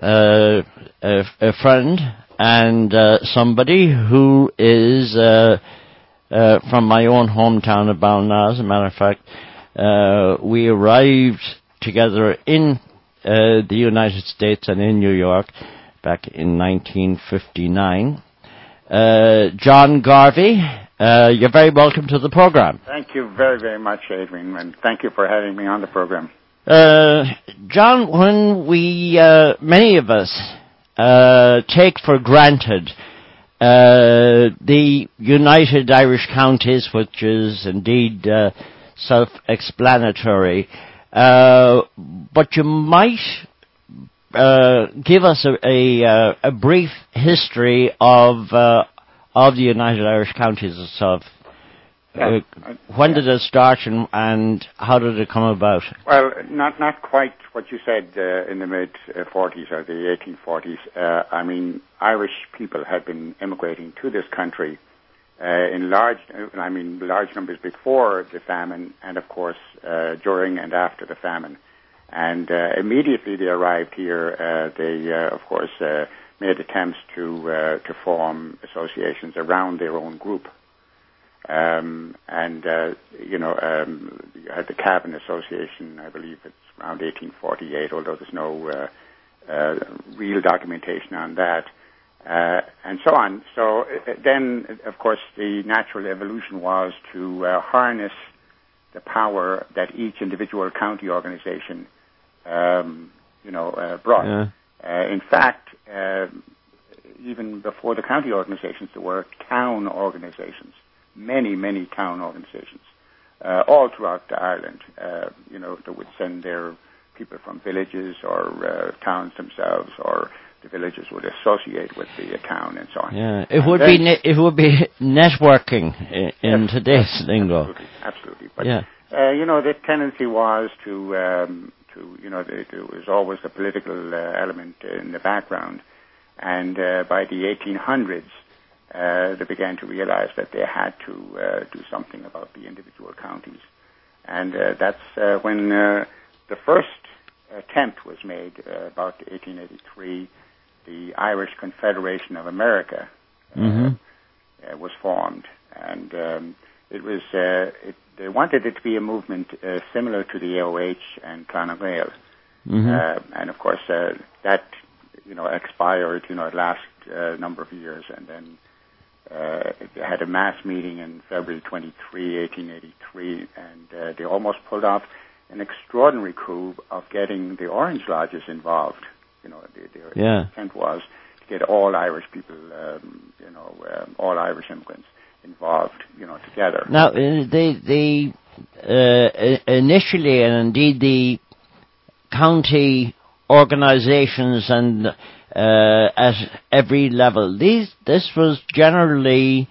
a friend and somebody who is from my own hometown of Ballina. As a matter of fact, we arrived together in the United States and in New York back in 1959. John Garvey, you're very welcome to the program. Thank you very, very much, Adrian, and thank you for having me on the program. John, when we, many of us, take for granted the United Irish Counties, which is indeed self-explanatory, but you might give us a brief history of the United Irish Counties itself. When did it start and how did it come about? Well, not quite what you said in the mid-40s or the 1840s. I mean, Irish people had been immigrating to this country in large numbers before the famine and, of course, during and after the famine. And immediately they arrived here, they, of course, made attempts to form associations around their own group. You had the Cavan Association, I believe it's around 1848, although there's no real documentation on that, and so on. So then, of course, the natural evolution was to harness the power that each individual county organization, brought. Yeah. In fact, even before the county organizations, there were town organizations. Many town organizations, all throughout Ireland, that would send their people from villages or towns themselves, or the villages would associate with the town and so on. Yeah, it would be networking in today's lingo. Absolutely. But the tendency was to there was always a political element in the background, and by the 1800s. They began to realize that they had to do something about the individual counties. And that's when the first attempt was made, about 1883. The Irish Confederation of America was formed. And it was they wanted it to be a movement similar to the AOH and Clan Gael. And, of course, that, expired, at last number of years. And then they had a mass meeting in February 23, 1883, and they almost pulled off an extraordinary coup of getting the Orange Lodges involved. The intent was to get all Irish people, all Irish immigrants involved, together. Now, they initially, and indeed the county organizations and at every level. This was generally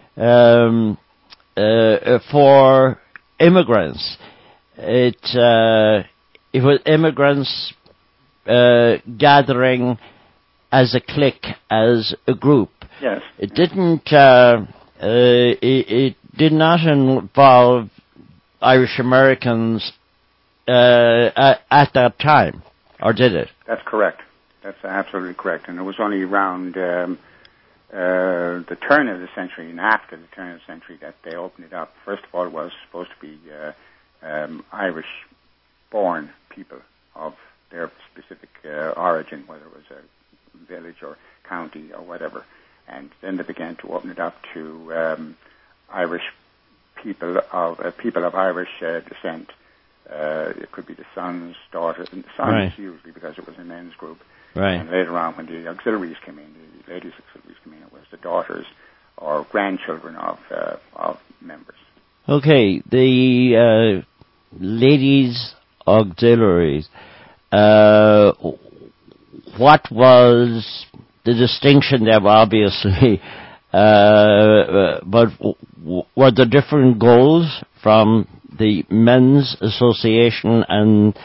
for immigrants. It was immigrants gathering as a clique, as a group. Yes. It didn't. It did not involve Irish Americans at that time, or did it? That's correct. That's absolutely correct. And it was only around the turn of the century and after the turn of the century that they opened it up. First of all, it was supposed to be Irish-born people of their specific origin, whether it was a village or county or whatever. And then they began to open it up to Irish people of Irish descent. It could be the sons, daughters, and sons usually because it was a men's group. Right. And later on, when the auxiliaries came in, the ladies' auxiliaries came in, it was the daughters or grandchildren of members. Okay, the ladies' auxiliaries. What was the distinction there? Obviously, but were there different goals from the men's association and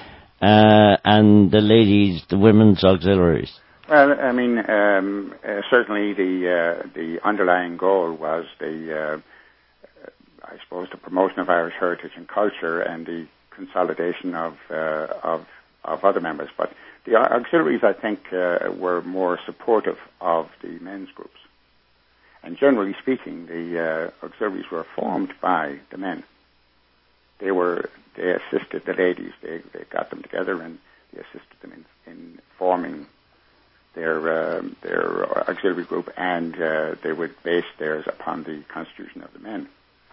the women's auxiliaries? Well, I mean, certainly the underlying goal was the promotion of Irish heritage and culture and the consolidation of other members. But The auxiliaries, I think, were more supportive of the men's groups. And generally speaking, the auxiliaries were formed by the men. They assisted the ladies. They got them together and they assisted them in forming their auxiliary group, and they would base theirs upon the constitution of the men.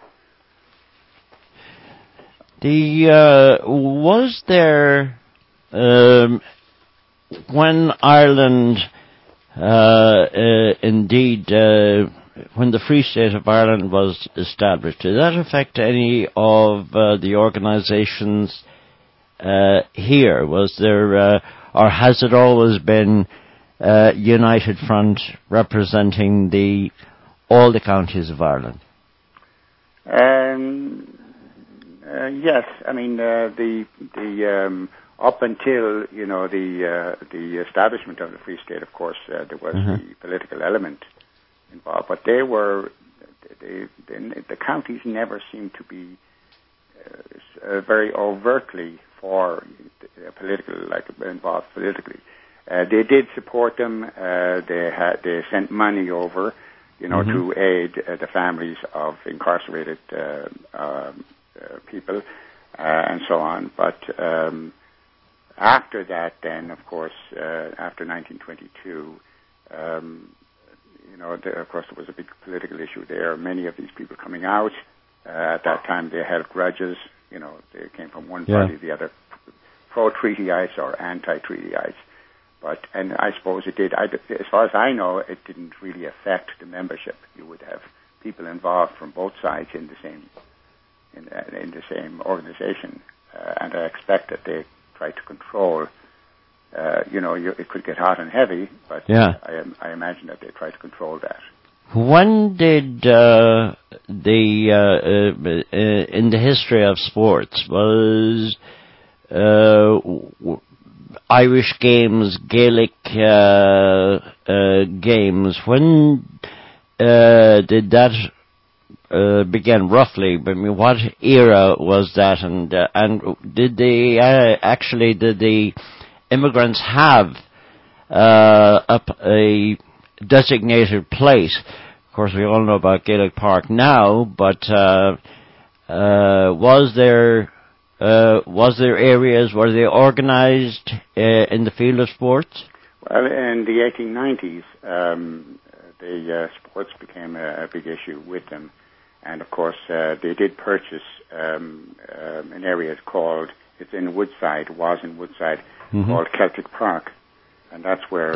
Was there, when Ireland, when the Free State of Ireland was established, did that affect any of the organisations here? Was there, or has it always been United Front representing all the counties of Ireland? Yes, I mean up until the establishment of the Free State, of course, there was the political element involved, but the counties never seemed to be very overtly involved politically. They did support them. They sent money over, to aid the families of incarcerated people and so on. But after that, then, of course, after 1922, of course, there was a big political issue there. Many of these people coming out at that time, they held grudges. They came from one party or the other, pro-treatyites or anti-treatyites. And I suppose it did. As far as I know, it didn't really affect the membership. You would have people involved from both sides in the same organization, and I expect that they tried to control. It could get hot and heavy, but I imagine that they tried to control that. When did in the history of sports was Irish games, Gaelic games, when did that begin roughly? I mean, what era was that, and did the immigrants have a designated place? Of course, we all know about Gaelic Park now, but was there areas where they organised in the field of sports? Well, in the 1890s, the sports became a big issue with them, and of course, they did purchase an area called, it's in Woodside, called Celtic Park, and that's where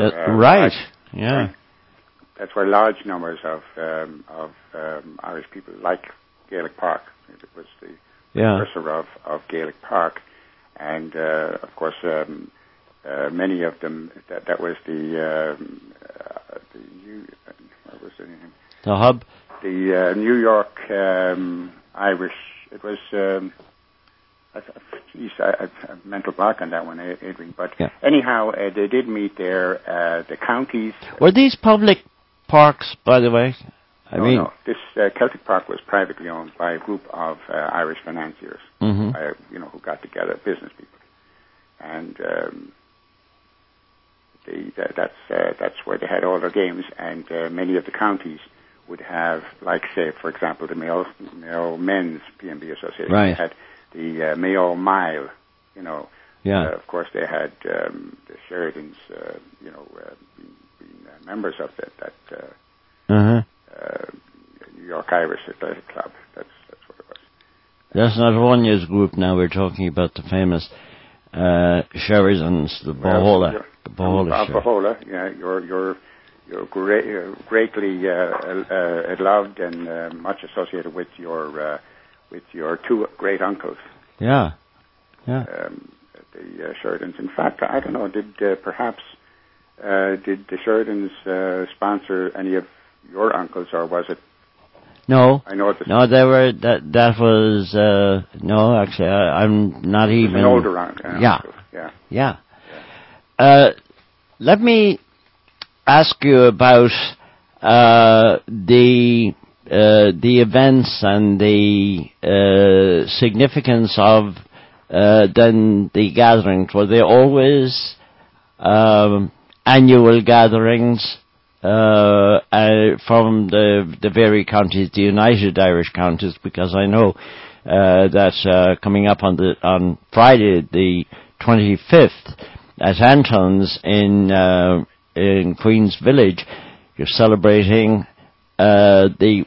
that's where large numbers of Irish people like Gaelic Park. It was the precursor of Gaelic Park, and of course, many of them. That was the what was the name? The hub. The New York Irish. It was. I mental block on that one, Adrian. But anyhow, they did meet there. The counties. Were these public parks, by the way? No. This Celtic Park was privately owned by a group of Irish financiers, who got together, business people, and that's where they had all their games. And many of the counties would have, like, say, for example, the Mayo Men's PMB Association had the Mayo Mile. Of course, they had the Sheridans, being members of that. New York Irish Athletic Club. That's what it was. That's not Ronya's group now. We're talking about the famous Sheridans, the Bohola. Bohola, yeah. You're greatly loved and much associated with your two great uncles. Yeah. The Sheridans. In fact, I don't know. Did the Sheridans sponsor any of your uncles, or was it? No. I know they were. That was no. Actually, I'm not even. An older uncle. Yeah. Let me ask you about the events and the significance of then the gatherings. Were they always annual gatherings from the various counties, the United Irish Counties, because I know that coming up on Friday the 25th at Anton's in Queen's Village, you're celebrating the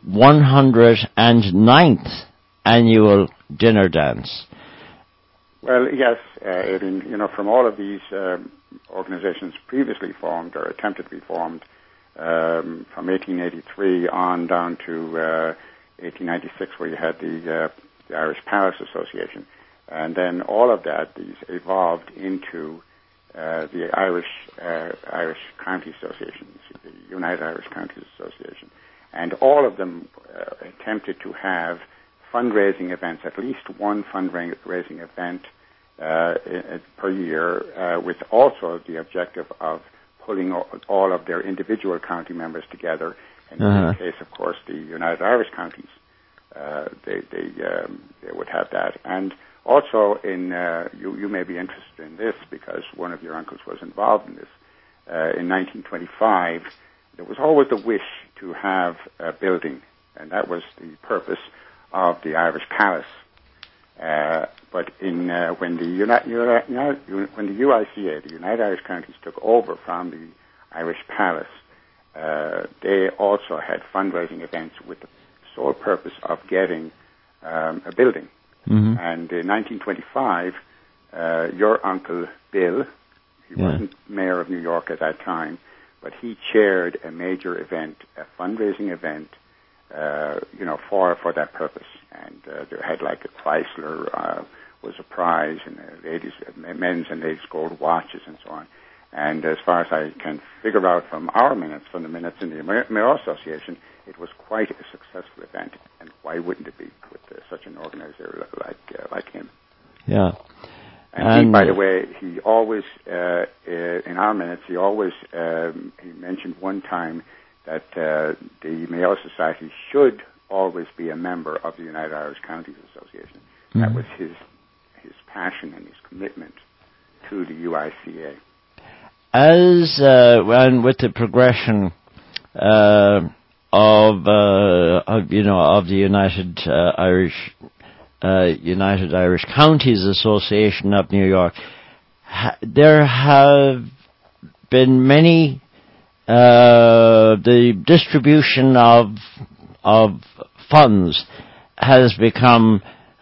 109th annual dinner dance. Well, yes, from all of these organizations previously formed or attempted to be formed from 1883 on down to 1896, where you had the Irish Palace Association, and then all of that, these evolved into the Irish County Association, the United Irish Counties Association, and all of them attempted to have fundraising events, at least one fundraising event per year, with also the objective of pulling all of their individual county members together. And in this case, of course, the United Irish Counties, they would have that. And also, you may be interested in this because one of your uncles was involved in this. In 1925, there was always a wish to have a building, and that was the purpose of the Irish Palace. But when the UICA, the United Irish Counties, took over from the Irish Palace, they also had fundraising events with the sole purpose of getting a building. Mm-hmm. And in 1925, your uncle Bill, he wasn't mayor of New York at that time, but he chaired a major event, a fundraising event, for that purpose. And they had like a Chrysler was a prize, and men's and ladies' gold watches, and so on. And as far as I can figure out from the minutes in the Mayor Association, it was quite a successful event. And why wouldn't it be with such an organizer like him? Yeah. And he, by the way, he always, in our minutes, he mentioned one time that the Mayo Society should always be a member of the United Irish Counties Association. Mm-hmm. That was his passion and his commitment to the UICA. And with the progression of the United Irish Counties Association of New York, there have been many. The distribution of funds has become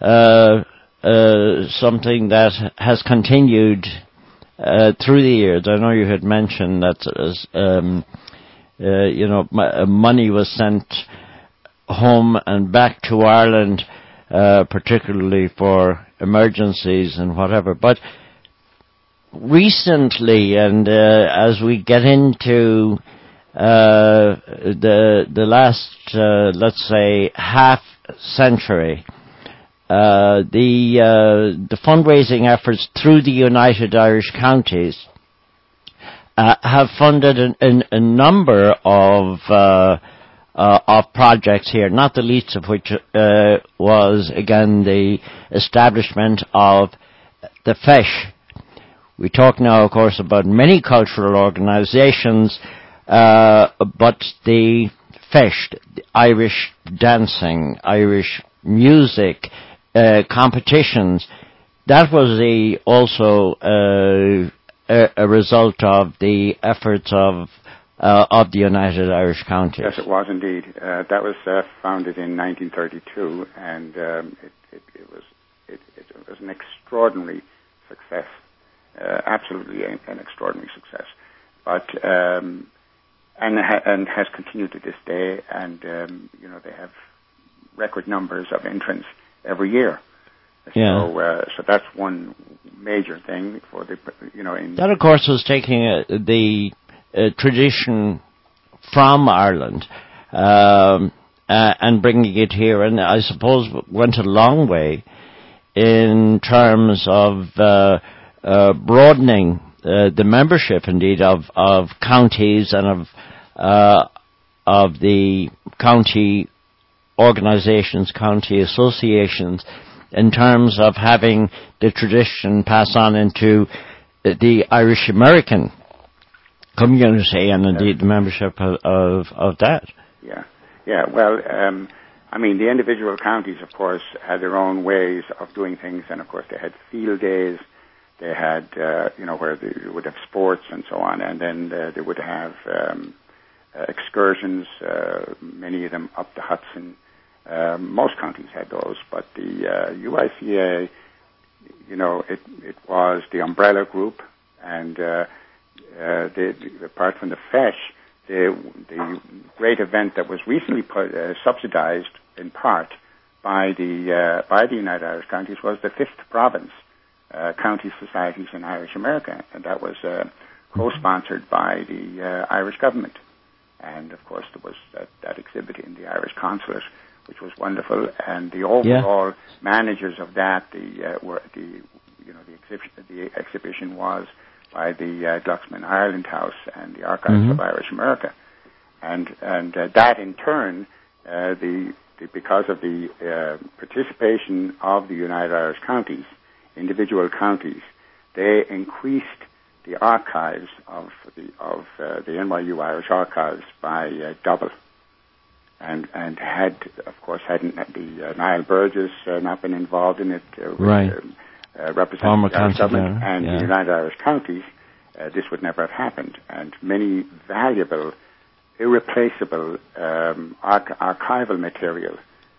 something that has continued through the years. I know you had mentioned that money was sent home and back to Ireland, particularly for emergencies and whatever. But recently, and as we get into the last, let's say, half century, the fundraising efforts through the United Irish Counties have funded a number of projects here, not the least of which was, again, the establishment of the FEIS. We talk now, of course, about many cultural organizations, but the FEIS, the Irish dancing, Irish music, competitions, that was also a result of the efforts of the United Irish Counties. Yes, it was indeed. That was founded in 1932, and it was an extraordinary success. Absolutely an extraordinary success, but and has continued to this day, and they have record numbers of entrants every year. Yeah. So that's one major thing for the that, of course, was taking the tradition from Ireland and bringing it here, and I suppose went a long way in terms of broadening the membership, indeed, of counties and of the county organizations, county associations, in terms of having the tradition pass on into the Irish American community and indeed the membership of that. Yeah. Well, I mean, the individual counties, of course, had their own ways of doing things, and of course they had field days. They had, where they would have sports and so on, and then they would have excursions, many of them up the Hudson. Most counties had those, but the UICA, it was the umbrella group, and apart from the FESH, the great event that was recently subsidized in part by the United Irish Counties was the 5th province county societies in Irish America, and that was co-sponsored by the Irish government. And of course, there was that exhibit in the Irish consulate, which was wonderful. And the overall managers of that, the exhibition was by the Glucksman Ireland House and the Archives of Irish America, and that in turn, because of the participation of the United Irish Counties, individual counties, they increased the archives of the NYU Irish Archives by double. And had the Niall Burgess not been involved in it, representing the Irish government and the United Irish Counties, this would never have happened. And many valuable, irreplaceable archival material,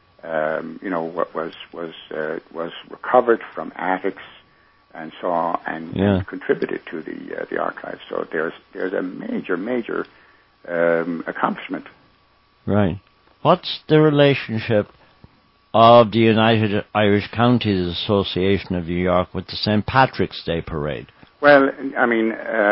was recovered from attics and so on, and contributed to the archives. So there's a major accomplishment. Right. What's the relationship of the United Irish Counties Association of New York with the St. Patrick's Day Parade? Well, I mean,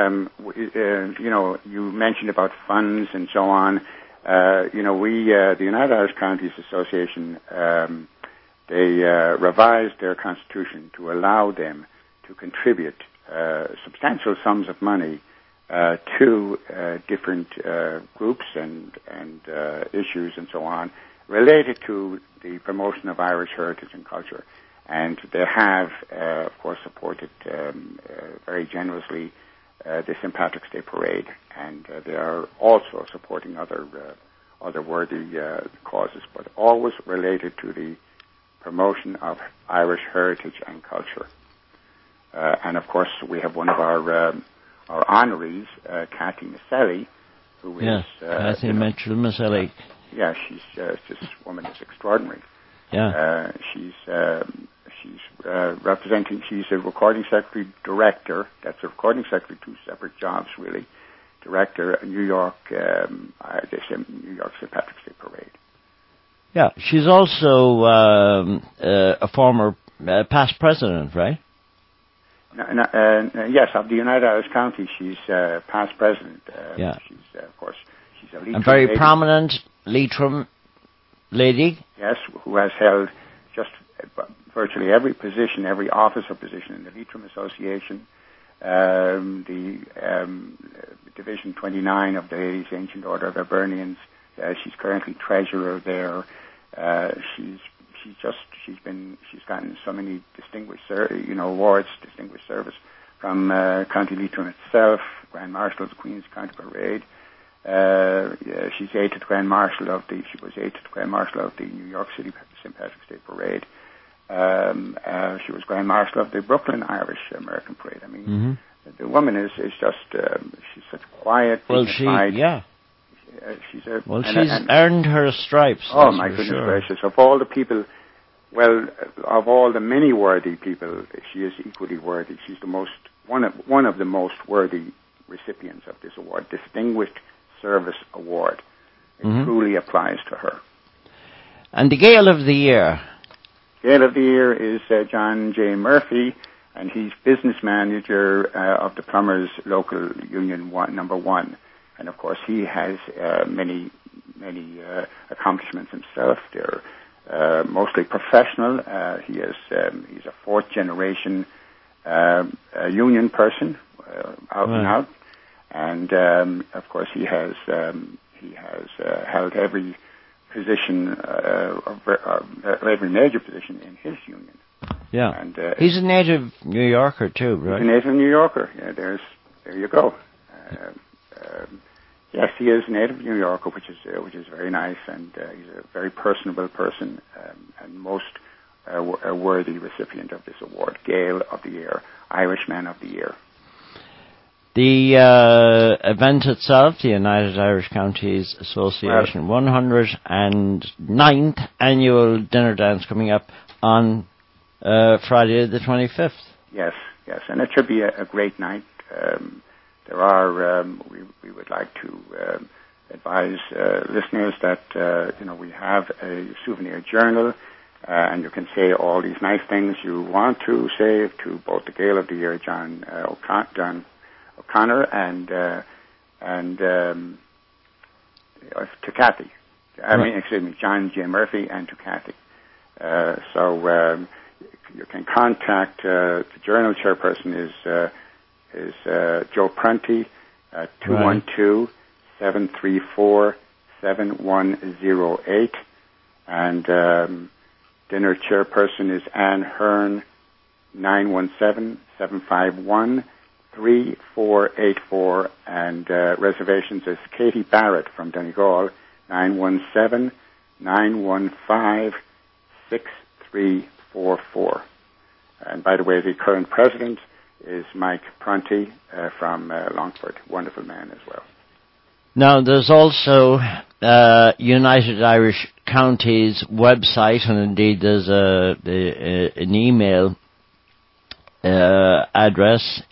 you mentioned about funds and so on. The United Irish Counties Association, they revised their constitution to allow them to contribute substantial sums of money to different groups and issues and so on related to the promotion of Irish heritage and culture. And they have, of course, supported very generously the St. Patrick's Day Parade, and they are also supporting other worthy causes, but always related to the promotion of Irish heritage and culture. And of course, we have one of our honorees, Kathy Maselli, who is Kathy Maselli. Yeah, this woman is extraordinary. Yeah, she's representing. She's a recording secretary director. That's a recording secretary, two separate jobs really. Director, New York, New York St. Patrick's Day Parade. Yeah, she's also a former past president, right? Yes, of the United Irish Counties, she's past president. She's, of course, she's a Leitrim very lady. Prominent Leitrim lady. Yes, who has held just virtually every position, every officer position in the Leitrim Association, the Division 29 of the Ladies' Ancient Order of Hibernians. She's currently treasurer there. She's gotten so many distinguished, awards, distinguished service from County Leitrim itself, Grand Marshal of the Queen's County Parade. She's aide to the Grand Marshal she was aide to the Grand Marshal of the New York City St. Patrick's Day Parade. She was Grand Marshal of the Brooklyn Irish American Parade. I mean, the woman is just, she's such quiet, dignified. She's earned her stripes. Oh, my goodness gracious. Of all the people, of all the many worthy people, she is equally worthy. She's one of the most worthy recipients of this award, Distinguished Service Award. It truly applies to her. And the Gale of the Year? Gale of the Year is John J. Murphy, and he's business manager of the Plumbers Local Union number 1. And of course, he has many accomplishments himself. They're mostly professional. He's a fourth generation union person, out and out. And of course, he has held every position, every major position in his union. Yeah, and he's a native New Yorker too, right? He's a native New Yorker. Yeah, there you go. Yes, he is a native New Yorker, which is very nice, and he's a very personable person, and most a worthy recipient of this award, Gael of the Year, Irishman of the Year. The event itself, the United Irish Counties Association 109th annual dinner dance, coming up on Friday the 25th. Yes, and it should be a great night. There are, we would like to advise listeners that, we have a souvenir journal, and you can say all these nice things you want to say to both the Gael of the Year, John O'Connor, and to Kathy. John J. Murphy, and to Kathy. So you can contact the journal chairperson is Joe Prunty at 212-734-7108, and dinner chairperson is Anne Hearn, 917-751-3484, and reservations is Katie Barrett from Donegal, 917-915-6344. And by the way, the current president is Mike Prunty from Longford. Wonderful man as well. Now, there's also United Irish Counties website, and indeed there's an email address,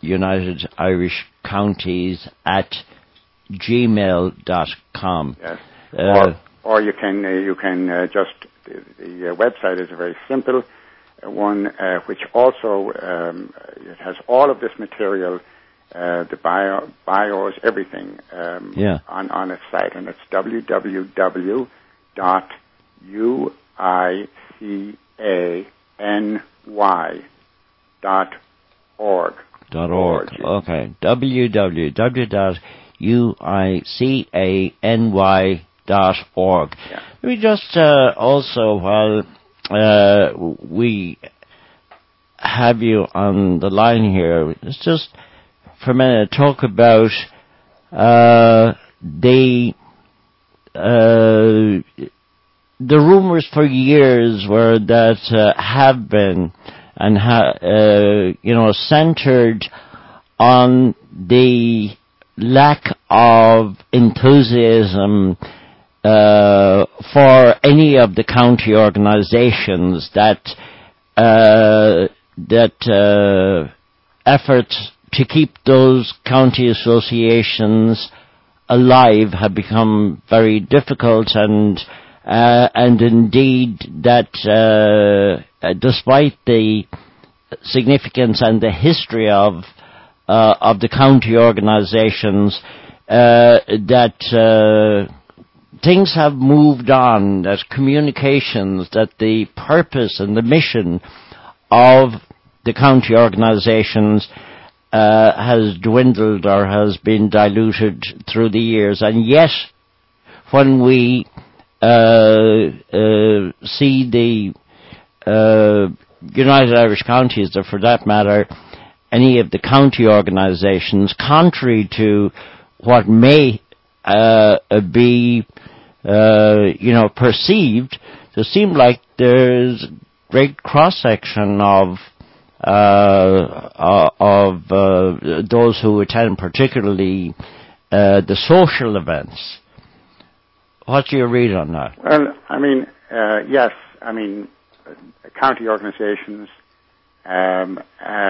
unitediriscounties@gmail.com. Yes. Or you can just the website is a very simple one, which also it has all of this material, the bios, everything on its site, and it's www.uicany.org. Okay, www.uicany.org. Yeah. We just also, while we have you on the line here, let's just for a minute talk about the rumors for years were that have been and centered on the lack of enthusiasm for any of the county organizations, that efforts to keep those county associations alive have become very difficult, and indeed that despite the significance and the history of the county organizations, that things have moved on, that communications, that the purpose and the mission of the county organizations has dwindled or has been diluted through the years. And yet, when we see the United Irish Counties, or for that matter, any of the county organizations, contrary to what may be perceived, there seem like there's great cross-section of those who attend, particularly the social events. What do you read on that? Well, yes. County organizations have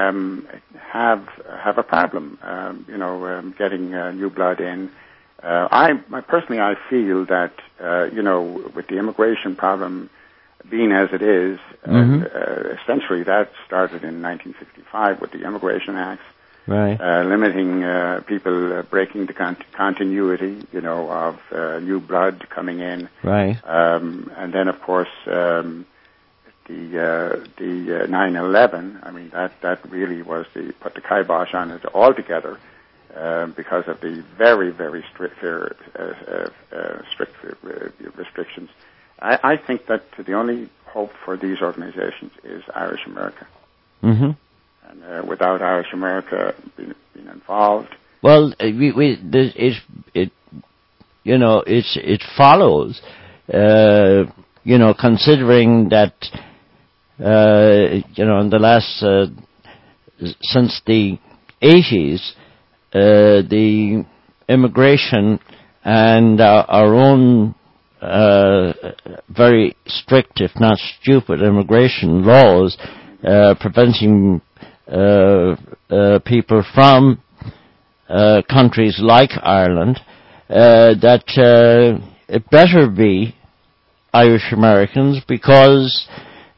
a problem, getting new blood in. I feel that, with the immigration problem being as it is, essentially that started in 1965 with the Immigration Acts, right? Limiting people, breaking the continuity, of new blood coming in, right? And then, of course, the 9/11. That really was put the kibosh on it altogether, because of the very, very strict restrictions. I think that the only hope for these organizations is Irish America. Mm-hmm. And without Irish America being involved. Well, it follows, considering that, in the last, since the 80s, the immigration and our own very strict, if not stupid, immigration laws preventing people from countries like Ireland, that it better be Irish Americans, because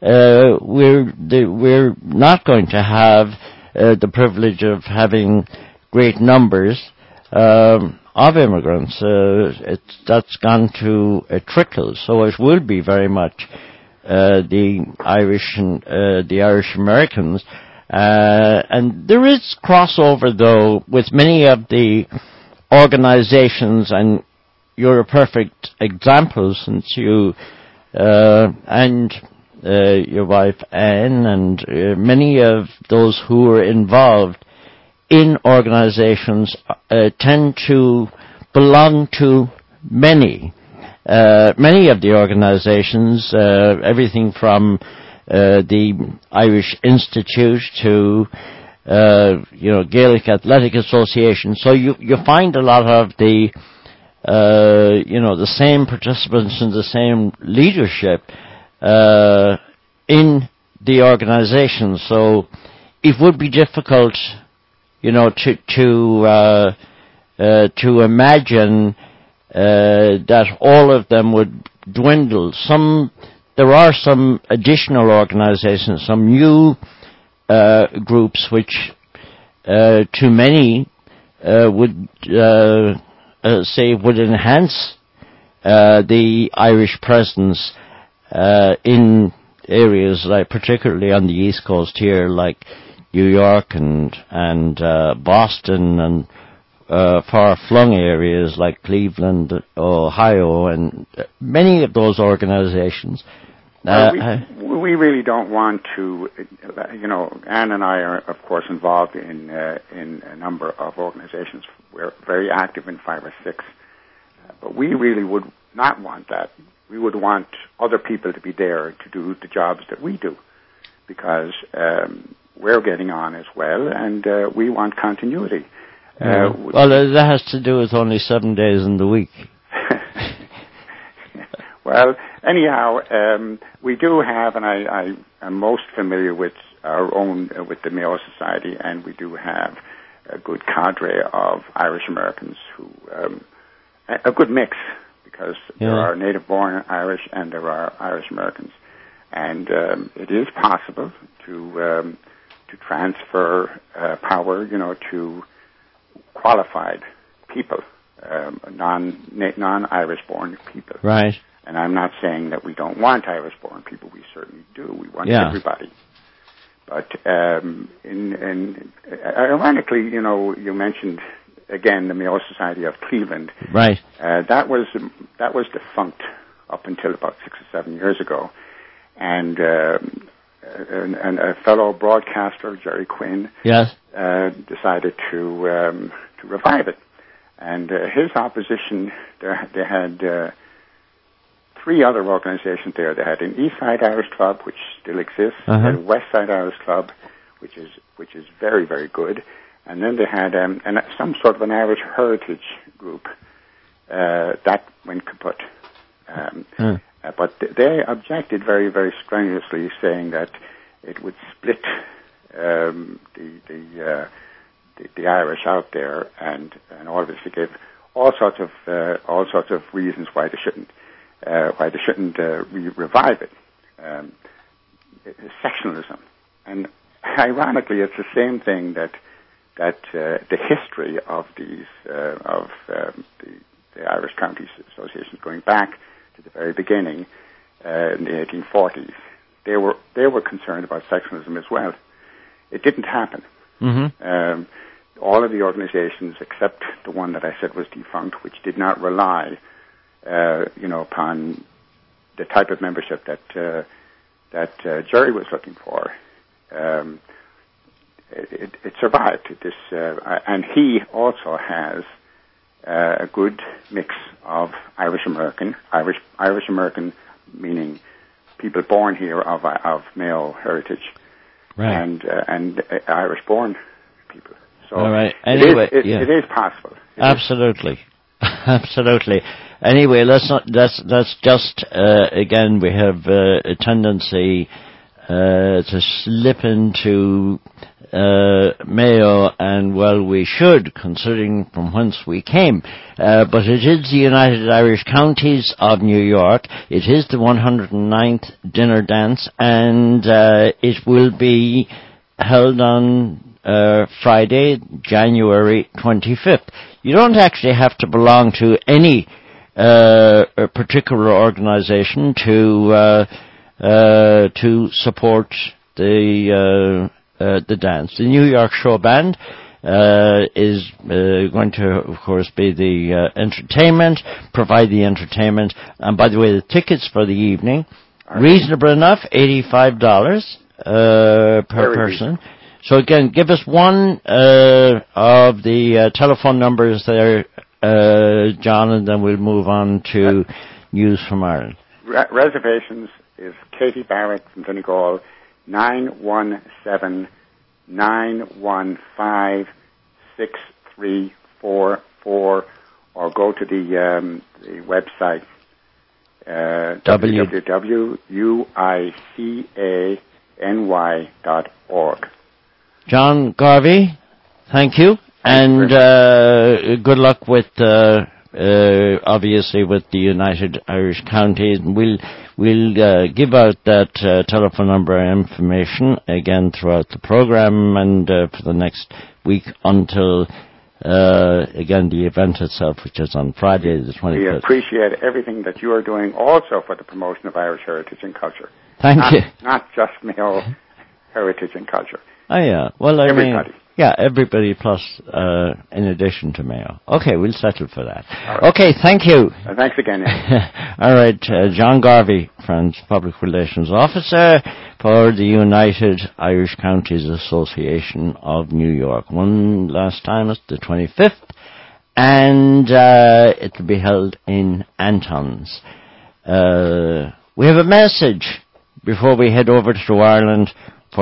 we're not going to have the privilege of having great numbers of immigrants. That's gone to a trickle, so it will be very much the Irish and the Irish Americans. And there is crossover, though, with many of the organizations, and you're a perfect example, since you and your wife Anne and many of those who are involved in organizations tend to belong to many of the organizations, everything from the Irish Institute to Gaelic Athletic Association. So you find a lot of the the same participants and the same leadership in the organization. So it would be difficult, to imagine that all of them would dwindle. There are some additional organizations, some new groups, which to many would say would enhance the Irish presence in areas like, particularly on the East Coast here, like New York and Boston, and far-flung areas like Cleveland, Ohio, and many of those organizations. We really don't want to, Anne and I are, of course, involved in a number of organizations. We're very active in 5 or 6, but we really would not want that. We would want other people to be there to do the jobs that we do, because we're getting on as well, and we want continuity. Well, that has to do with only 7 days in the week. Well, anyhow, we do have, and I am most familiar with our own, with the Mayo Society, and we do have a good cadre of Irish Americans who, a good mix, because there are native-born Irish and there are Irish Americans, and it is possible to transfer power, to qualified people, non-Irish-born people. Right. And I'm not saying that we don't want Irish-born people. We certainly do. We want everybody. But ironically, you mentioned again the Mayo Society of Cleveland. Right. That was defunct up until about 6 or 7 years ago, and a fellow broadcaster, Jerry Quinn, decided to revive it. And his opposition, they had 3 other organizations there. They had an East Side Irish Club, which still exists, a West Side Irish Club, which is very, very good, and then they had some sort of an Irish heritage group that went kaput. But they objected very, very strenuously, saying that it would split the Irish out there, and all of this. They gave all sorts of reasons why they shouldn't revive it. Sectionalism, and ironically, it's the same thing that the history of these the Irish Counties Associations, going back to the very beginning in the 1840s, they were concerned about sectionalism as well. It didn't happen. Mm-hmm. All of the organizations, except the one that I said was defunct, which did not rely, upon the type of membership that Jerry was looking for, it survived. And he also has a good mix of Irish American meaning people born here of Mayo heritage, right. and Irish-born people. So all right. Anyway, it is possible. Absolutely. Absolutely. Anyway, let's just again, we have a tendency to slip into Mayo, and well, we should, considering from whence we came. But it is the United Irish Counties of New York. It is the 109th dinner dance, and it will be held on Friday, January 25th. You don't actually have to belong to any a particular organization to support the dance. The New York Show Band is going to, of course, be the entertainment, provide the entertainment. And by the way, the tickets for the evening, reasonable enough, $85 per person. So again, give us one of the telephone numbers there, John, and then we'll move on to news from Ireland. Reservations is Katie Barrett from Donegal, 917-915-6344, or go to the website www.uicany.org. John Garvey, thank you, and good luck with obviously with the United Irish Counties. We'll give out that telephone number and information again throughout the program and for the next week until again the event itself, which is on Friday the 25th. We appreciate everything that you are doing also for the promotion of Irish heritage and culture. Thank you. Not just Mayo heritage and culture. Oh yeah, well everybody. Everybody plus in addition to Mayo. Okay, we'll settle for that. Right. Okay, thank you. Thanks again. All right, John Garvey, Friends Public Relations Officer for the United Irish Counties Association of New York. One last time, it's the 25th, and it will be held in Antons. We have a message before we head over to Ireland